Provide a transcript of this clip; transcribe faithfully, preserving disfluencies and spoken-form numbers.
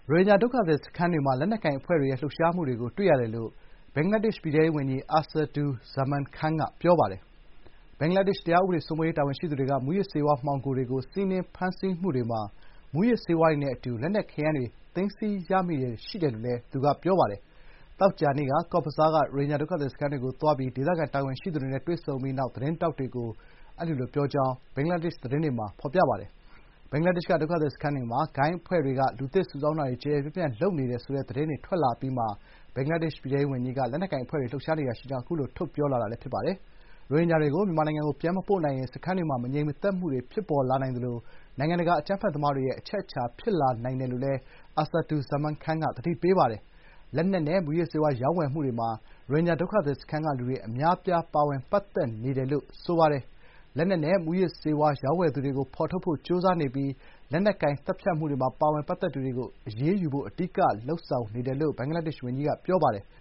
ရိုဟင်ဂျာဒုက္ခသည်စခန်းတွေမှာလက်နက်ကိုင်အဖွဲ့တွေရဲ့လှုပ်ရှားမှုတွေကိုတွေ့ရတယ်လို့ဘင်္ဂလားဒေ့ရှ်ပြည်ထဲရေးဝန်ကြီး Asaduzzaman Khan က ပြောပါတယ်။ ဘင်္ဂလားဒေ့ရှ် တရားဥပဒေစိုးမိုးရေးတာဝန်ရှိသူတွေက မူးယစ်ဆေးဝါးမှောင်ခိုတွေကိုစီးနင်းဖမ်းဆီးမှုတွေမှာ မူးယစ်ဆေးဝါးတွေနဲ့အတူ လက်နက်ခဲယမ်းတွေသိမ်းဆည်းရမိတာတွေရှိတယ်လို့လည်း သူက ပြောပါတယ်။ သောကြာနေ့က ကော့ဇ်ဘဇားက ရိုဟင်ဂျာဒုက္ခသည်စခန်းတွေကိုသွားပြီး ဒေသခံတာဝန်ရှိသူတွေနဲ့တွေ့ဆုံပြီးနောက် သတင်းထောက်တွေကို ပြောကြောင်း ဘင်္ဂလားဒေ့ရှ်သတင်းတွေမှာ ဖော်ပြပါတယ်။ ဘင်္ဂလားဒေ့ရှ်က ဒုက္ခသည်စခန်းတွေမှာ ဂိုဏ်းအဖွဲ့တွေက လူသစ်စုဆောင်းတာတွေ ကျယ်ကျယ်ပြန့်ပြန့်လုပ်နေတယ်ဆိုတဲ့သတင်းတွေထွက်လာအပြီးမှာ ဘင်္ဂလားဒေ့ရှ်ပြည်ထဲရေးဝန်ကြီးက လက်နက်ကိုင်အဖွဲ့တွေလှုပ်ရှားနေတာရှိကြောင်း အခုလို ထုတ်ပြောလာတာလည်းဖြစ်ပါတယ်။ ရိုဟင်ဂျာတွေကို မြန်မာနိုင်ငံကိုပြန်မပို့နိုင်ရင် စခန်းတွေမှာ မငြိမ်မသက်မှုတွေဖြစ်ပေါ်လာနိုင်သလို နိုင်ငံတကာအကြမ်းဖက်သမားတွေရဲ့အချက်အချာဖြစ်လာနိုင်တယ်လို့လည်း Asaduzzaman Khan က သတိပေးပါတယ်။ လက်နက်နဲ့မူးယစ်ဆေးဝါးရောင်းဝယ်မှုတွေမှာ ရိုဟင်ဂျာဒုက္ခသည်စခန်းကလူတွေအများအပြားပါဝင်ပတ်သက်နေတယ်လို့ ဆိုပါတယ်။ လက်နက်နဲ့မူးယစ်ဆေးဝါးရောင်းဝယ်သူတွေကိုဖော်ထုတ်ဖို့ကြိုးစားနေပြီး လက်နက်ကိုင်သတ်ဖြတ်မှုတွေမှာပါဝင်ပတ်သက်သူတွေကိုအရေးယူဖို့ အဓိကလုပ်ဆောင်နေတယ်လို့ ဘင်္ဂလားဒေ့ရှ်ဝန်ကြီးက ပြောပါတယ်။